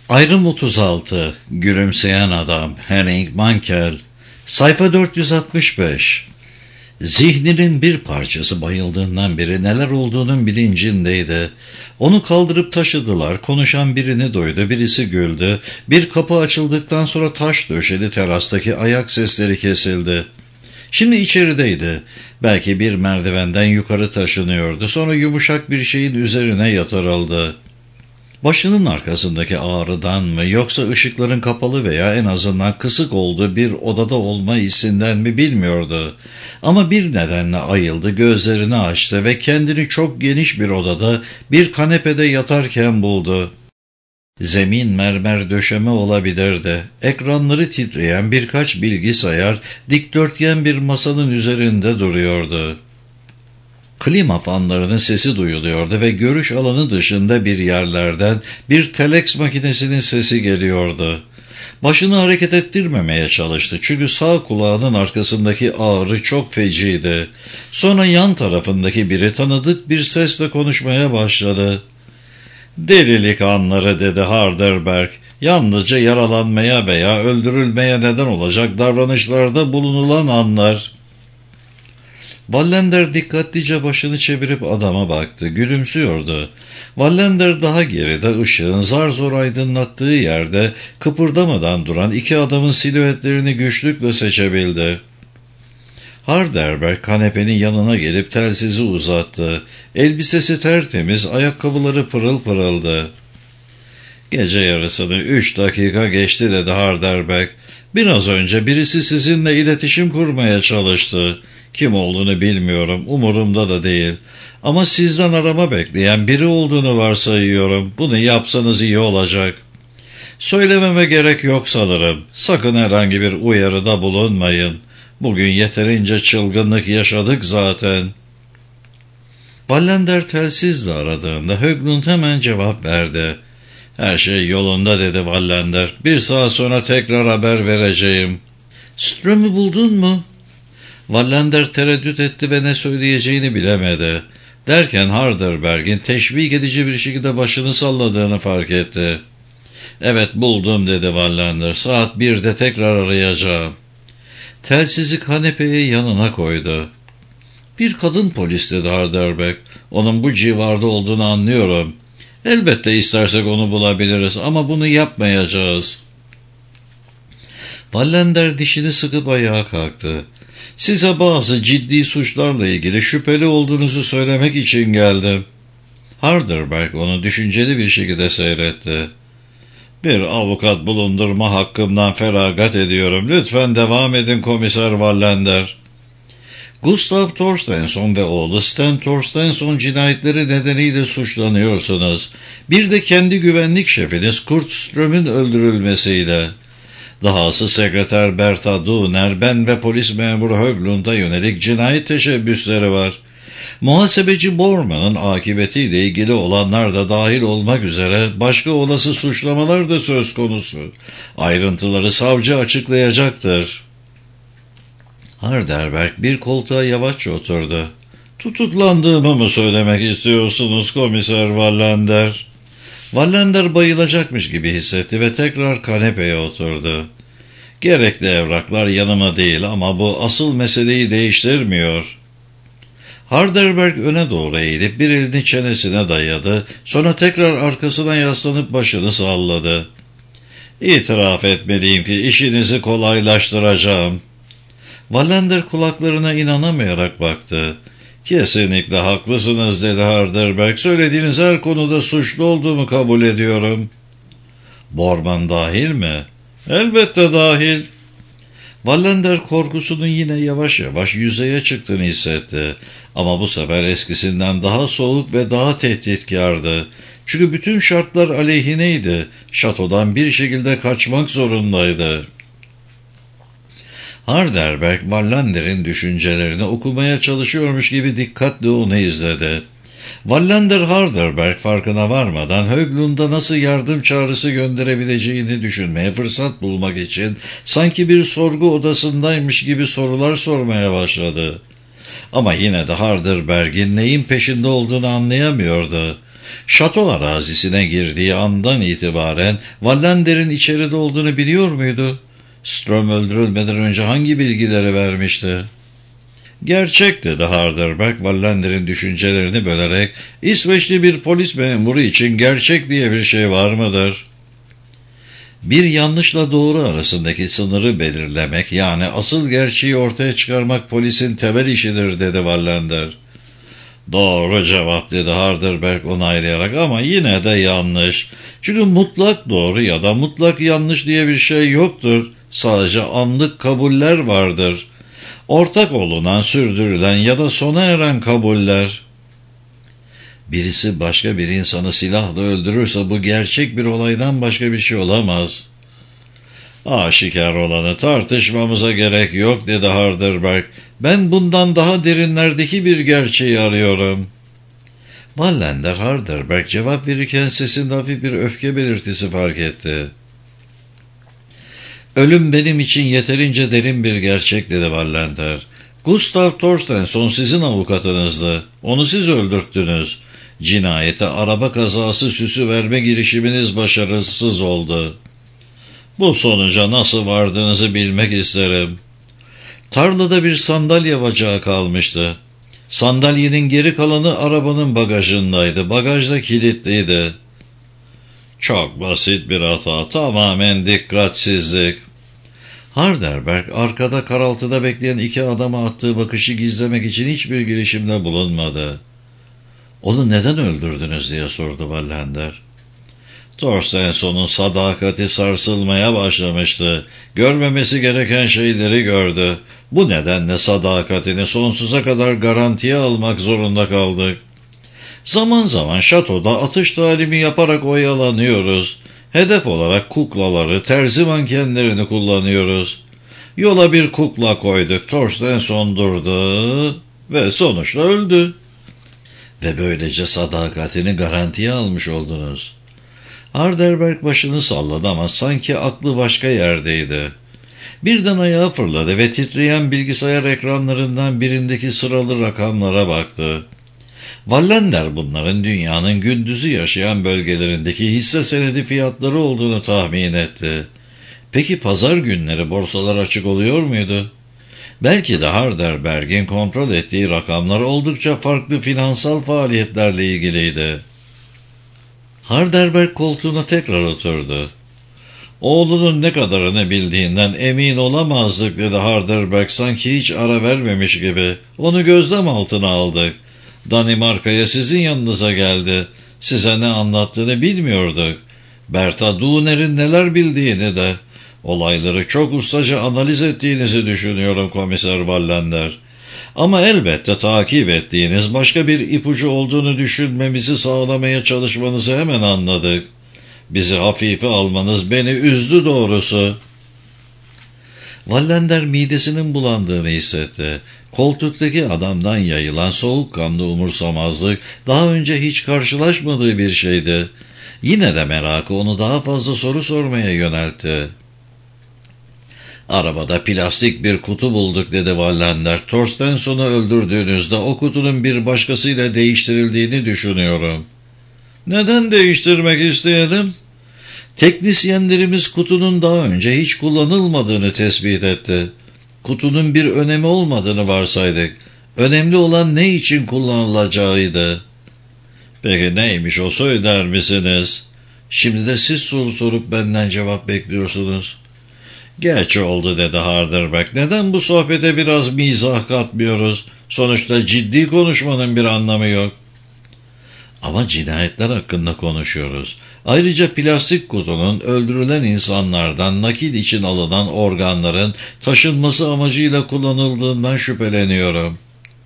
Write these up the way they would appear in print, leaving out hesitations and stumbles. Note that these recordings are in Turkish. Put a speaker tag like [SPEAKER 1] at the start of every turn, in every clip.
[SPEAKER 1] Ayrım 36. Gülümseyen Adam. Henning Mankell. Sayfa 465. Zihninin bir parçası bayıldığından beri neler olduğunun bilincindeydi. Onu kaldırıp taşıdılar. Konuşan birini duydu, birisi güldü. Bir kapı açıldıktan sonra taş döşeli terastaki ayak sesleri kesildi. Şimdi içerideydi. Belki bir merdivenden yukarı taşınıyordu. Sonra yumuşak bir şeyin üzerine yatırıldı. Başının arkasındaki ağrıdan mı, yoksa ışıkların kapalı veya en azından kısık olduğu bir odada olma hissinden mi bilmiyordu. Ama bir nedenle ayıldı, gözlerini açtı ve kendini çok geniş bir odada, bir kanepede yatarken buldu. Zemin mermer döşeme olabilirdi. Ekranları titreyen birkaç bilgisayar dikdörtgen bir masanın üzerinde duruyordu. Klima fanlarının sesi duyuluyordu ve görüş alanı dışında bir yerlerden bir telex makinesinin sesi geliyordu. Başını hareket ettirmemeye çalıştı çünkü sağ kulağının arkasındaki ağrı çok feciydi. Sonra yan tarafındaki biri tanıdık bir sesle konuşmaya başladı. "Delilik anları," dedi Harderberg. "Yalnızca yaralanmaya veya öldürülmeye neden olacak davranışlarda bulunulan anlar." Wallander dikkatlice başını çevirip adama baktı. Gülümsüyordu. Wallander daha geride, ışığın zar zor aydınlattığı yerde kıpırdamadan duran iki adamın silüetlerini güçlükle seçebildi. Harderberg kanepenin yanına gelip telsizi uzattı. Elbisesi tertemiz, ayakkabıları pırıl pırıldı. "Gece yarısını 3 dakika geçti," dedi Harderberg. "Biraz önce birisi sizinle iletişim kurmaya çalıştı. Kim olduğunu bilmiyorum, umurumda da değil. Ama sizden arama bekleyen biri olduğunu varsayıyorum. Bunu yapsanız iyi olacak." "Söylememe gerek yok sanırım. Sakın herhangi bir uyarıda bulunmayın. Bugün yeterince çılgınlık yaşadık zaten." Wallander telsizle aradığında Höglund hemen cevap verdi. "Her şey yolunda," dedi Wallander. "Bir saat sonra tekrar haber vereceğim." "Ström'ü buldun mu?" Wallander tereddüt etti ve ne söyleyeceğini bilemedi. Derken Harderberg'in teşvik edici bir şekilde başını salladığını fark etti. "Evet, buldum," dedi Wallander. "Saat 1'de tekrar arayacağım." Telsizi kanepeye yanına koydu. "Bir kadın polis," dedi Harderberg. "Onun bu civarda olduğunu anlıyorum. Elbette istersek onu bulabiliriz ama bunu yapmayacağız." Wallander dişini sıkıp ayağa kalktı. "Size bazı ciddi suçlarla ilgili şüpheli olduğunuzu söylemek için geldim." Harderberg onu düşünceli bir şekilde seyretti. "Bir avukat bulundurma hakkımdan feragat ediyorum. Lütfen devam edin Komiser Wallander." "Gustav Torstensson ve oğlu Sten Torstensson cinayetleri nedeniyle suçlanıyorsunuz. Bir de kendi güvenlik şefiniz Kurt Ström'ün öldürülmesiyle. Dahası sekreter Berta Duner, ben ve polis memuru Höglund'a yönelik cinayet teşebbüsleri var. Muhasebeci Borman'ın akıbetiyle ilgili olanlar da dahil olmak üzere başka olası suçlamalar da söz konusu. Ayrıntıları savcı açıklayacaktır." Harderberg bir koltuğa yavaşça oturdu. "Tutuklandığımı mı söylemek istiyorsunuz Komiser Wallander?" Wallander bayılacakmış gibi hissetti ve tekrar kanepeye oturdu. "Gerekli evraklar yanıma değil ama bu asıl meseleyi değiştirmiyor." Harderberg öne doğru eğilip bir elini çenesine dayadı, sonra tekrar arkasına yaslanıp başını salladı. "İtiraf etmeliyim ki işinizi kolaylaştıracağım." Wallander kulaklarına inanamayarak baktı. "Kesinlikle haklısınız," dedi Harderberg. "Söylediğiniz her konuda suçlu olduğumu kabul ediyorum." "Borman dahil mi?" "Elbette dahil." Wallander korkusunun yine yavaş yavaş yüzeye çıktığını hissetti. Ama bu sefer eskisinden daha soğuk ve daha tehditkardı. Çünkü bütün şartlar aleyhineydi. Şatodan bir şekilde kaçmak zorundaydı. Harderberg, Wallander'in düşüncelerini okumaya çalışıyormuş gibi dikkatle onu izledi. Wallander, Harderberg farkına varmadan Höglund'a nasıl yardım çağrısı gönderebileceğini düşünmeye fırsat bulmak için sanki bir sorgu odasındaymış gibi sorular sormaya başladı. Ama yine de Harderberg'in neyin peşinde olduğunu anlayamıyordu. Şato arazisine girdiği andan itibaren Wallander'in içeride olduğunu biliyor muydu? Ström öldürülmeden önce hangi bilgileri vermişti? Gerçek dedi Harderberg, Wallander'in düşüncelerini bölerek. İsveçli bir polis memuru için gerçek diye bir şey var mıdır? Bir yanlışla doğru arasındaki sınırı belirlemek, yani asıl gerçeği ortaya çıkarmak polisin temel işidir dedi Wallander. Doğru cevap dedi Harderberg onaylayarak, ama yine de yanlış. Çünkü mutlak doğru ya da mutlak yanlış diye bir şey yoktur. Sadece anlık kabuller vardır. Ortak olunan, sürdürülen ya da sona eren kabuller. Birisi başka bir insanı silahla öldürürse bu gerçek bir olaydan başka bir şey olamaz. Aşikar olanı tartışmamıza gerek yok dedi Harderberg. Ben bundan daha derinlerdeki bir gerçeği arıyorum. Wallander Harderberg cevap verirken sesinde hafif bir öfke belirtisi fark etti. Ölüm benim için yeterince derin bir gerçek dedi Wallander. Gustav Torstensson sizin avukatınızdı. Onu siz öldürttünüz. Cinayete araba kazası süsü verme girişiminiz başarısız oldu. Bu sonuca nasıl vardığınızı bilmek isterim. Tarlada bir sandalye bacağı kalmıştı. Sandalyenin geri kalanı arabanın bagajındaydı. Bagaj da kilitliydi. Çok basit bir hata, tamamen dikkatsizlik. Harderberg arkada karaltıda bekleyen iki adama attığı bakışı gizlemek için hiçbir girişimde bulunmadı. Onu neden öldürdünüz diye sordu Wallander. Torstensson'un sadakati sarsılmaya başlamıştı. Görmemesi gereken şeyleri gördü. Bu nedenle sadakatini sonsuza kadar garantiye almak zorunda kaldık. Zaman zaman şatoda atış talimi yaparak oyalanıyoruz. Hedef olarak kuklaları, terzi mankenlerini kullanıyoruz. Yola bir kukla koyduk. Torstensson durdu ve sonuçta öldü. Ve böylece sadakatini garantiye almış oldunuz. Harderberg başını salladı ama sanki aklı başka yerdeydi. Birden ayağa fırladı ve titreyen bilgisayar ekranlarından birindeki sıralı rakamlara baktı. Wallander bunların dünyanın gündüzü yaşayan bölgelerindeki hisse senedi fiyatları olduğunu tahmin etti. Peki pazar günleri borsalar açık oluyor muydu? Belki de Harderberg'in kontrol ettiği rakamlar oldukça farklı finansal faaliyetlerle ilgiliydi. Harderberg koltuğuna tekrar oturdu. Oğlunun ne kadarını bildiğinden emin olamazdık dedi Harderberg sanki hiç ara vermemiş gibi. Onu gözlem altına aldık. Danimarka'ya sizin yanınıza geldi. Size ne anlattığını bilmiyorduk. Bertha Duner'in neler bildiğini de. Olayları çok ustaca analiz ettiğinizi düşünüyorum Komiser Wallander. Ama elbette takip ettiğiniz başka bir ipucu olduğunu düşünmemizi sağlamaya çalışmanızı hemen anladık. Bizi hafife almanız beni üzdü doğrusu. Wallander midesinin bulandığını hissetti. Koltuktaki adamdan yayılan soğukkanlı umursamazlık daha önce hiç karşılaşmadığı bir şeydi. Yine de merakı onu daha fazla soru sormaya yöneltti. Arabada plastik bir kutu bulduk dedi Wallander. Torstensson'u öldürdüğünüzde o kutunun bir başkasıyla değiştirildiğini düşünüyorum. Neden değiştirmek isteyelim? Teknisyenlerimiz kutunun daha önce hiç kullanılmadığını tespit etti. Kutunun bir önemi olmadığını varsaydık. Önemli olan ne için kullanılacağıydı. Peki neymiş o, söyler misiniz? Şimdi de siz soru sorup benden cevap bekliyorsunuz. Geç oldu dedi Harderberg. Neden bu sohbete biraz mizah katmıyoruz? Sonuçta ciddi konuşmanın bir anlamı yok. Ama cinayetler hakkında konuşuyoruz. Ayrıca plastik kutunun öldürülen insanlardan nakil için alınan organların taşınması amacıyla kullanıldığından şüpheleniyorum.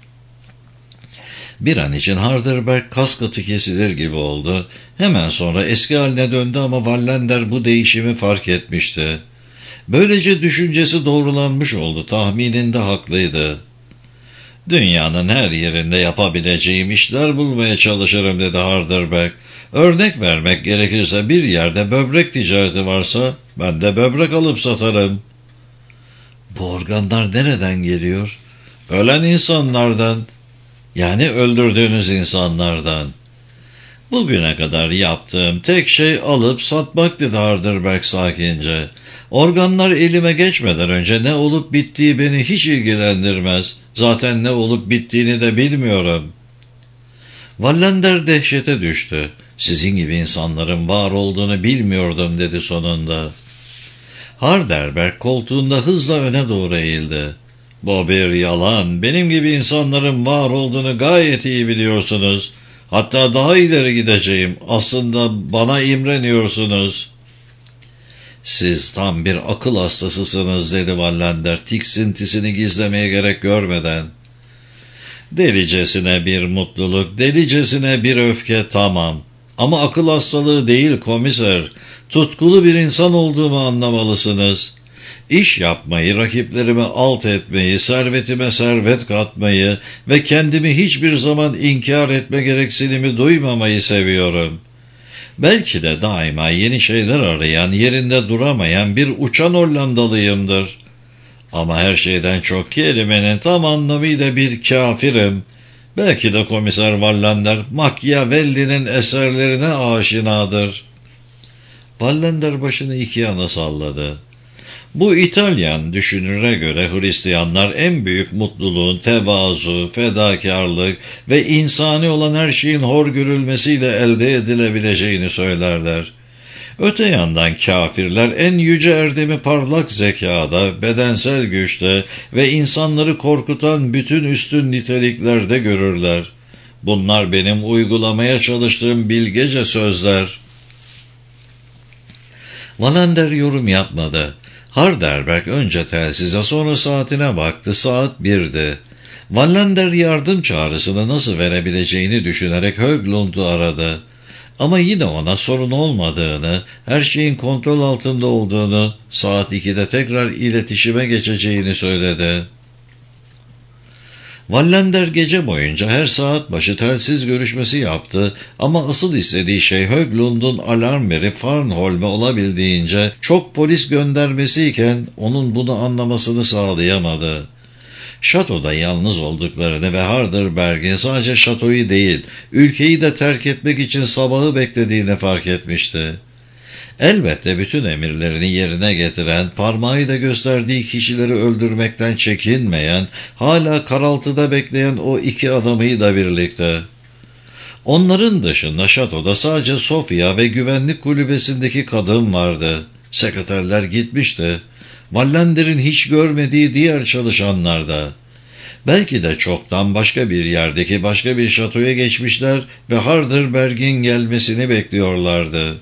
[SPEAKER 1] Bir an için Harderberg kas katı kesilir gibi oldu. Hemen sonra eski haline döndü ama Wallander bu değişimi fark etmişti. Böylece düşüncesi doğrulanmış oldu. Tahmininde haklıydı. Dünyanın her yerinde yapabileceğim işler bulmaya çalışırım dedi Harderberg. Örnek vermek gerekirse bir yerde böbrek ticareti varsa ben de böbrek alıp satarım. Bu organlar nereden geliyor? Ölen insanlardan. Yani öldürdüğünüz insanlardan. Bugüne kadar yaptığım tek şey alıp satmak dedi Harderberg sakince. Organlar elime geçmeden önce ne olup bittiği beni hiç ilgilendirmez. Zaten ne olup bittiğini de bilmiyorum. Wallander dehşete düştü. Sizin gibi insanların var olduğunu bilmiyordum dedi sonunda. Harderberg koltuğunda hızla öne doğru eğildi. Bu bir yalan. Benim gibi insanların var olduğunu gayet iyi biliyorsunuz. Hatta daha ileri gideceğim. Aslında bana imreniyorsunuz. Siz tam bir akıl hastasısınız dedi Wallander tiksintisini gizlemeye gerek görmeden. Delicesine bir mutluluk, delicesine bir öfke tamam. Ama akıl hastalığı değil komiser. Tutkulu bir insan olduğumu anlamalısınız. İş yapmayı, rakiplerimi alt etmeyi, servetime servet katmayı ve kendimi hiçbir zaman inkar etme gereksinimi duymamayı seviyorum. Belki de daima yeni şeyler arayan, yerinde duramayan bir uçan Hollandalıyımdır. Ama her şeyden çok kelimenin tam anlamıyla bir kafirim. Belki de komiser Wallander Machiavelli'nin eserlerine aşinadır. Wallander başını iki yana salladı. Bu İtalyan düşünüre göre Hristiyanlar en büyük mutluluğun tevazu, fedakarlık ve insani olan her şeyin hor görülmesiyle elde edilebileceğini söylerler. Öte yandan kafirler en yüce erdemi parlak zekada, bedensel güçte ve insanları korkutan bütün üstün niteliklerde görürler. Bunlar benim uygulamaya çalıştığım bilgece sözler. Wallander yorum yapmadı. Harderberg önce telsize sonra saatine baktı. Saat 1'di. Wallander yardım çağrısını nasıl verebileceğini düşünerek Höglund'u aradı. Ama yine ona sorun olmadığını, her şeyin kontrol altında olduğunu, saat 2'de tekrar iletişime geçeceğini söyledi. Wallander gece boyunca her saat başı telsiz görüşmesi yaptı ama asıl istediği şey Höglund'un alarm verip Farnholm'e olabildiğince çok polis göndermesiyken onun bunu anlamasını sağlayamadı. Şatoda yalnız olduklarını ve Harderberg'in sadece şatoyu değil, ülkeyi de terk etmek için sabahı beklediğini fark etmişti. Elbette bütün emirlerini yerine getiren, parmağıyla gösterdiği kişileri öldürmekten çekinmeyen, hala karaltıda bekleyen o iki adamıyla birlikte. Onların dışında şatoda sadece Sofia ve güvenlik kulübesindeki kadın vardı. Sekreterler gitmişti. Wallander'in hiç görmediği diğer çalışanlar da. Belki de çoktan başka bir yerdeki başka bir şatoya geçmişler ve Harderberg'in gelmesini bekliyorlardı.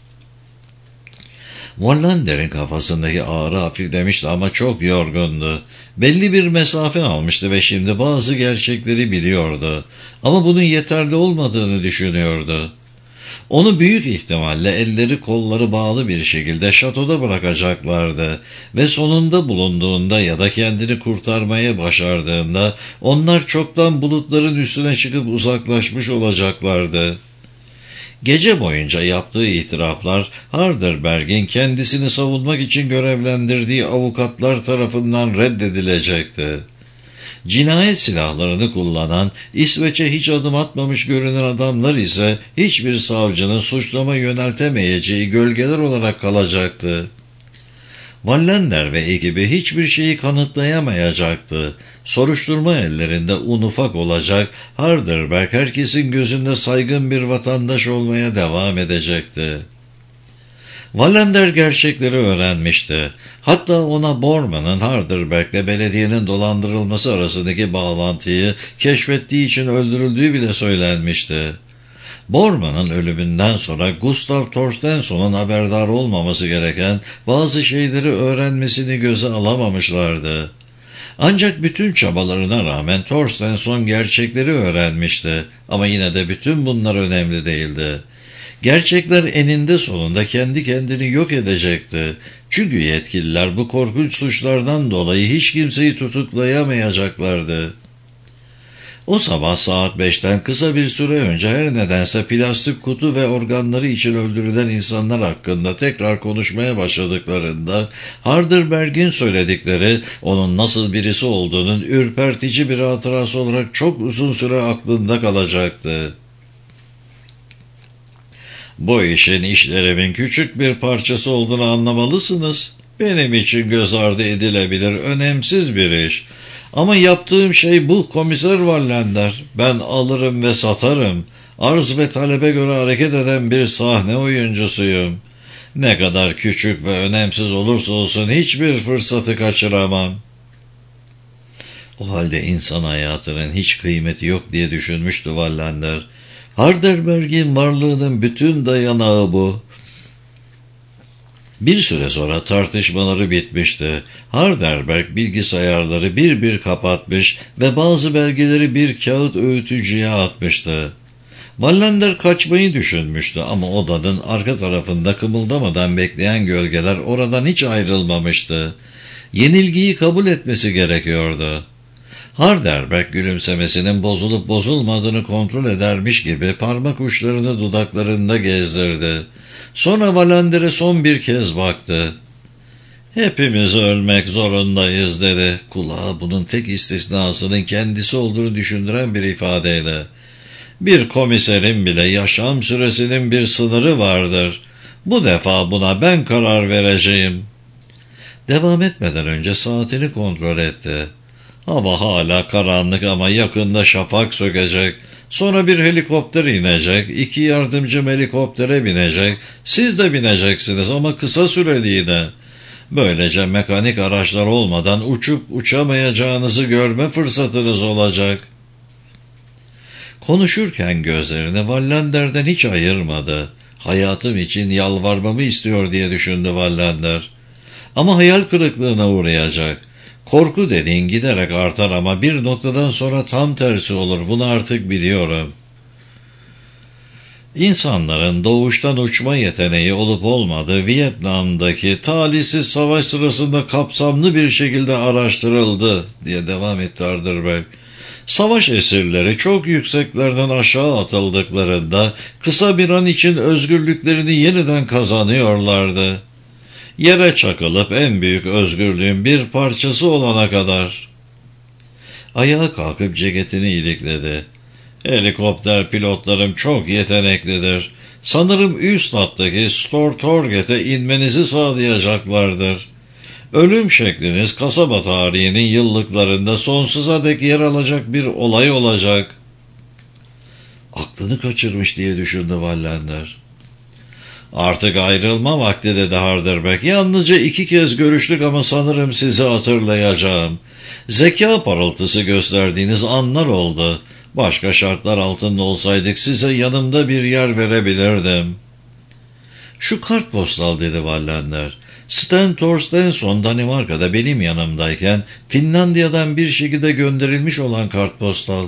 [SPEAKER 1] Wallander'in kafasındaki ağrı hafiflemişti ama çok yorgundu. Belli bir mesafe almıştı ve şimdi bazı gerçekleri biliyordu. Ama bunun yeterli olmadığını düşünüyordu. Onu büyük ihtimalle elleri kolları bağlı bir şekilde şatoda bırakacaklardı ve sonunda bulunduğunda ya da kendini kurtarmaya başardığında onlar çoktan bulutların üstüne çıkıp uzaklaşmış olacaklardı. Gece boyunca yaptığı itiraflar Harderberg'in kendisini savunmak için görevlendirdiği avukatlar tarafından reddedilecekti. Cinayet silahlarını kullanan, İsveç'e hiç adım atmamış görünen adamlar ise hiçbir savcının suçlama yöneltemeyeceği gölgeler olarak kalacaktı. Wallander ve ekibi hiçbir şeyi kanıtlayamayacaktı. Soruşturma ellerinde un ufak olacak, Harderberg herkesin gözünde saygın bir vatandaş olmaya devam edecekti. Wallander gerçekleri öğrenmişti. Hatta ona Bormann'ın Harderberg'le belediyenin dolandırılması arasındaki bağlantıyı keşfettiği için öldürüldüğü bile söylenmişti. Bormann'ın ölümünden sonra Gustav Torstensson'un haberdar olmaması gereken bazı şeyleri öğrenmesini göze alamamışlardı. Ancak bütün çabalarına rağmen Torstensson gerçekleri öğrenmişti ama yine de bütün bunlar önemli değildi. Gerçekler eninde sonunda kendi kendini yok edecekti. Çünkü yetkililer bu korkunç suçlardan dolayı hiç kimseyi tutuklayamayacaklardı. O sabah saat 5'ten kısa bir süre önce her nedense plastik kutu ve organları için öldürülen insanlar hakkında tekrar konuşmaya başladıklarında Harderberg'in söyledikleri onun nasıl birisi olduğunun ürpertici bir hatırası olarak çok uzun süre aklında kalacaktı. Bu işin işlerimin küçük bir parçası olduğunu anlamalısınız. Benim için göz ardı edilebilir, önemsiz bir iş. Ama yaptığım şey bu Komiser Wallander. Ben alırım ve satarım. Arz ve talebe göre hareket eden bir sahne oyuncusuyum. Ne kadar küçük ve önemsiz olursa olsun hiçbir fırsatı kaçıramam. O halde insan hayatının hiç kıymeti yok diye düşünmüştü Wallander. Harderberg'in varlığının bütün dayanağı bu. Bir süre sonra tartışmaları bitmişti. Harderberg bilgisayarları bir bir kapatmış ve bazı belgeleri bir kağıt öğütücüye atmıştı. Wallander kaçmayı düşünmüştü ama odanın arka tarafında kımıldamadan bekleyen gölgeler oradan hiç ayrılmamıştı. Yenilgiyi kabul etmesi gerekiyordu. Harderberg gülümsemesinin bozulup bozulmadığını kontrol edermiş gibi parmak uçlarını dudaklarında gezdirdi. Sonra Wallander'e son bir kez baktı. "Hepimiz ölmek zorundayız," dedi. Kulağa bunun tek istisnasının kendisi olduğunu düşündüren bir ifadeyle. "Bir komiserin bile yaşam süresinin bir sınırı vardır. Bu defa buna ben karar vereceğim." Devam etmeden önce saatini kontrol etti. Hava hala karanlık ama yakında şafak sökecek. Sonra bir helikopter inecek, 2 yardımcım helikoptere binecek. Siz de bineceksiniz ama kısa süreliğine. Böylece mekanik araçlar olmadan uçup uçamayacağınızı görme fırsatınız olacak. Konuşurken gözlerini Wallander'den hiç ayırmadı. Hayatım için yalvarmamı istiyor diye düşündü Wallander. Ama hayal kırıklığına uğrayacak. Korku dediğin giderek artar ama bir noktadan sonra tam tersi olur. Bunu artık biliyorum. İnsanların doğuştan uçma yeteneği olup olmadığı Vietnam'daki talihsiz savaş sırasında kapsamlı bir şekilde araştırıldı diye devam etti Harderberg. Savaş esirleri çok yükseklerden aşağı atıldıklarında kısa bir an için özgürlüklerini yeniden kazanıyorlardı. Yere çakılıp en büyük özgürlüğün bir parçası olana kadar. Ayağa kalkıp ceketini ilikledi. "Helikopter pilotlarım çok yeteneklidir. Sanırım üst hattaki Stortorget'e inmenizi sağlayacaklardır. Ölüm şekliniz kasaba tarihinin yıllıklarında sonsuza dek yer alacak bir olay olacak." Aklını kaçırmış diye düşündü Wallander. "Artık ayrılma vakti," dedi Harderberg. "Yalnızca 2 kez görüştük ama sanırım sizi hatırlayacağım. Zeka parıltısı gösterdiğiniz anlar oldu. Başka şartlar altında olsaydık size yanımda bir yer verebilirdim." "Şu kartpostal," dedi Wallander. "Sten Torstensson Danimarka'da benim yanımdayken Finlandiya'dan bir şekilde gönderilmiş olan kartpostal."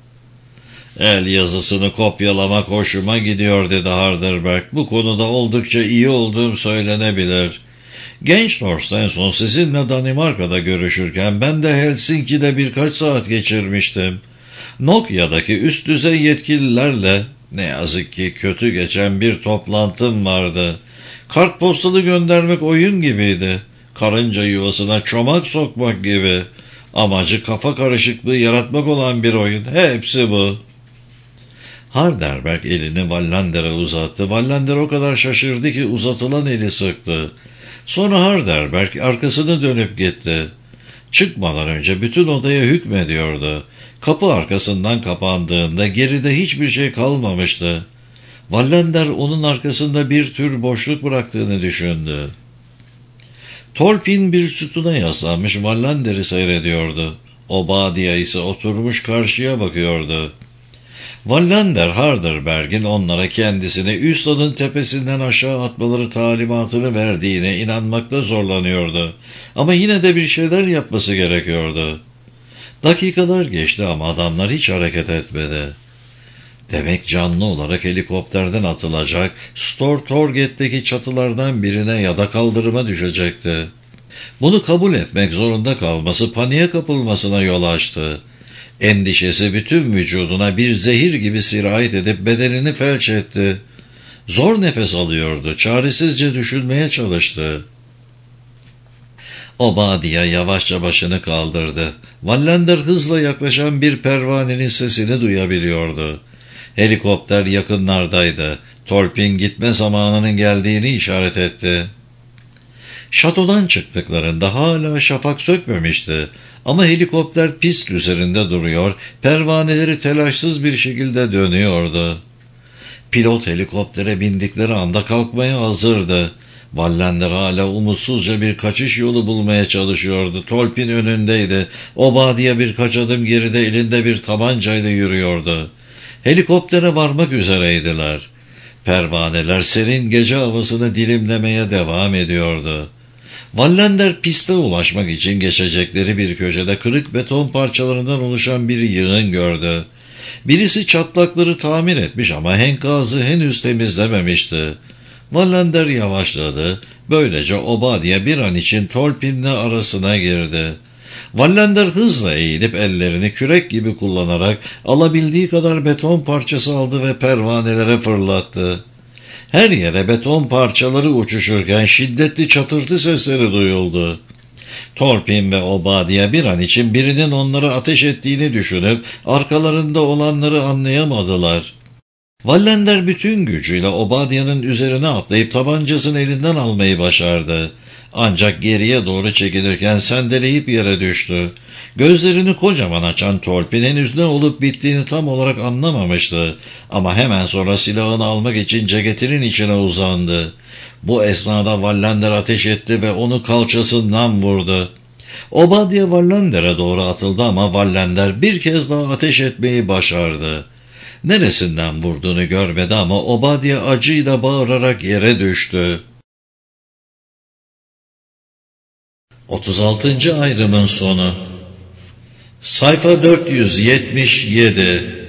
[SPEAKER 1] "El yazısını kopyalamak hoşuma gidiyor," dedi Harderberg. "Bu konuda oldukça iyi olduğum söylenebilir. Genç Torstensson sizinle Danimarka'da görüşürken ben de Helsinki'de birkaç saat geçirmiştim. Nokia'daki üst düzey yetkililerle ne yazık ki kötü geçen bir toplantım vardı. Kartpostalı göndermek oyun gibiydi. Karınca yuvasına çomak sokmak gibi. Amacı kafa karışıklığı yaratmak olan bir oyun. Hepsi bu." Harderberg elini Wallander'e uzattı. Wallander o kadar şaşırdı ki uzatılan eli sıktı. Sonra Harderberg arkasını dönüp gitti. Çıkmadan önce bütün odaya hükmediyordu. Kapı arkasından kapandığında geride hiçbir şey kalmamıştı. Wallander onun arkasında bir tür boşluk bıraktığını düşündü. Tolpin bir sütuna yaslanmış Wallander'i seyrediyordu. Obadiah ise oturmuş karşıya bakıyordu. Wallander Harderberg'in onlara kendisini üstadın tepesinden aşağı atmaları talimatını verdiğine inanmakta zorlanıyordu. Ama yine de bir şeyler yapması gerekiyordu. Dakikalar geçti ama adamlar hiç hareket etmedi. Demek canlı olarak helikopterden atılacak, Stortorget'teki çatılardan birine ya da kaldırıma düşecekti. Bunu kabul etmek zorunda kalması paniğe kapılmasına yol açtı. Endişesi bütün vücuduna bir zehir gibi sirayet edip bedenini felç etti. Zor nefes alıyordu, çaresizce düşünmeye çalıştı. Obadiah yavaşça başını kaldırdı. Wallander hızla yaklaşan bir pervanenin sesini duyabiliyordu. Helikopter yakınlardaydı. Tolpin gitme zamanının geldiğini işaret etti. Şatodan çıktıklarında hala şafak sökmemişti. Ama helikopter pist üzerinde duruyor, pervaneleri telaşsız bir şekilde dönüyordu. Pilot helikoptere bindikleri anda kalkmaya hazırdı. Wallander hala umutsuzca bir kaçış yolu bulmaya çalışıyordu. Tolpin önündeydi. Obadiah birkaç adım geride elinde bir tabancayla yürüyordu. Helikoptere varmak üzereydiler. Pervaneler serin gece havasını dilimlemeye devam ediyordu. Wallander piste ulaşmak için geçecekleri bir köşede kırık beton parçalarından oluşan bir yığın gördü. Birisi çatlakları tamir etmiş ama enkazı henüz temizlememişti. Wallander yavaşladı. Böylece Obadiah bir an için Tolpin'le arasına girdi. Wallander hızla eğilip ellerini kürek gibi kullanarak alabildiği kadar beton parçası aldı ve pervanelere fırlattı. Her yere beton parçaları uçuşurken şiddetli çatırtı sesleri duyuldu. Tolpin ve Obadiah bir an için birinin onlara ateş ettiğini düşünüp arkalarında olanları anlayamadılar. Wallander bütün gücüyle Obadiah'nın üzerine atlayıp tabancasını elinden almayı başardı. Ancak geriye doğru çekilirken sendeleyip yere düştü. Gözlerini kocaman açan Tolpin henüz ne olup bittiğini tam olarak anlamamıştı. Ama hemen sonra silahını almak için ceketinin içine uzandı. Bu esnada Wallander ateş etti ve onu kalçasından vurdu. Obadiah Wallander'e doğru atıldı ama Wallander bir kez daha ateş etmeyi başardı. Neresinden vurduğunu görmedi ama Obadiah acıyla bağırarak yere düştü. 36. ayrımın sonu. Sayfa 477.